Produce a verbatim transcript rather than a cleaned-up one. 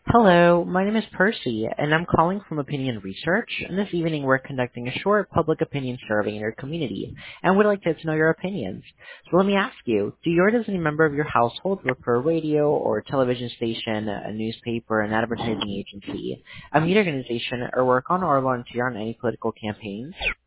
Hello, my name is Percy, and I'm calling from Opinion Research. And this evening, we're conducting a short public opinion survey in your community, and we'd like to get to know your opinions. So let me ask you: do you or does any member of your household work for a radio or television station, a newspaper, an advertising agency, a media organization, or work on or volunteer on any political campaigns?